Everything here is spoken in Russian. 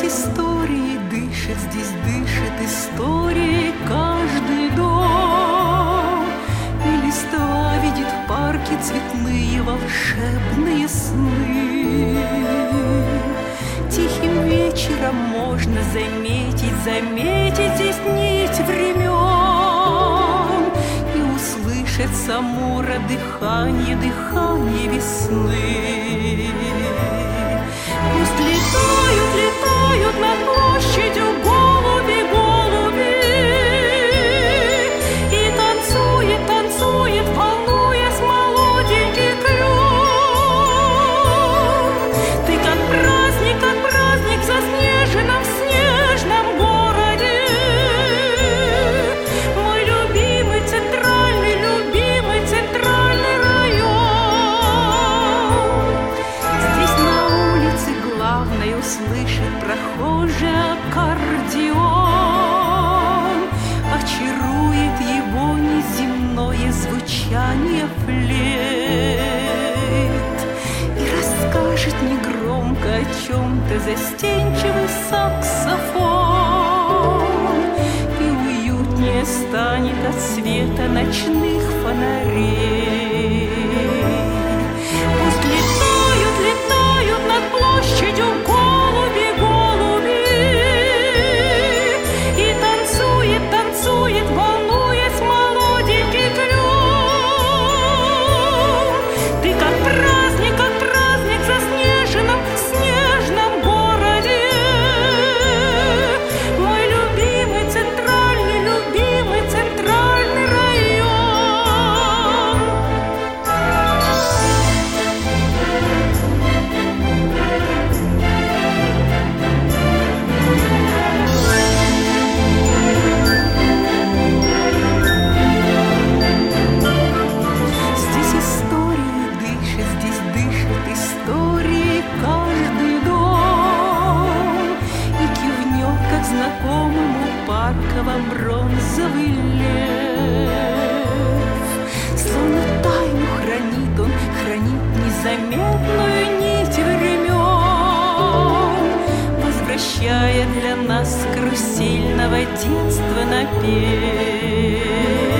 историей дышит, здесь дышит историей каждый дом. И листва видит в парке цветные волшебные сны. Тихим вечером можно заметить здесь нить времен и услышать самура дыхание весны. Пусть летают над площадью голуби, и танцует, волнуясь молоденький клен. Ты как праздник в заснеженном снежном городе, мой любимый центральный район. Здесь на улице главной услышит прохожий аккордеон, очарует его неземное звучание флейт и расскажет негромко о чем-то застенчивый саксофон, и уютнее станет от света ночных фонарей. Пусть летают над площадью голуби, и танцует, волнуясь молоденький клен. Ты как праздник в заснеженном снежном городе, мой любимый центральный район. Здесь дышит историей каждый дом и кивнет, как знакомому парковым бронзовый лев. Словно тайну хранит он, незаметную нить времен, возвращая для нас карусельного детства напев.